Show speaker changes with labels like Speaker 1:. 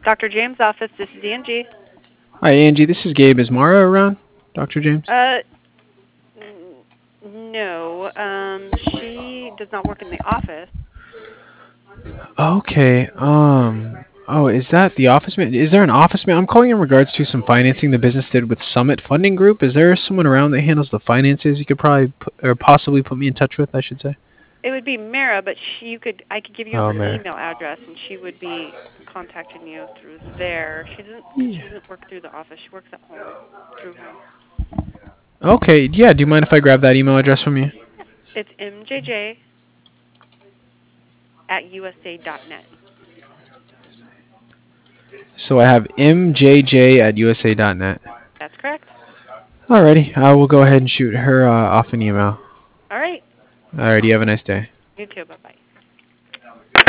Speaker 1: Dr. James' office, this is Angie.
Speaker 2: Hi, Angie. This is Gabe. Is Mara around? Dr. James?
Speaker 1: No. She does not work in the office.
Speaker 2: Okay. Oh, is that the office man? Is there an office man? I'm calling in regards to some financing the business did with Summit Funding Group. Is there someone around that handles the finances you could probably or possibly put me in touch with, I should say?
Speaker 1: It would be Mara, but I could give you
Speaker 2: Oh,
Speaker 1: her
Speaker 2: Mary.
Speaker 1: email address, and she would be contacting you through there. She
Speaker 2: Yeah.
Speaker 1: doesn't work through the office. She works at home, through home.
Speaker 2: Okay. Yeah. Do you mind if I grab that email address from you?
Speaker 1: It's mjj@usa.net.
Speaker 2: So I have mjj@usa.net.
Speaker 1: That's correct.
Speaker 2: Alrighty. I will go ahead and shoot her off an email.
Speaker 1: All right.
Speaker 2: Alrighty. Have a nice day.
Speaker 1: You too. Bye-bye.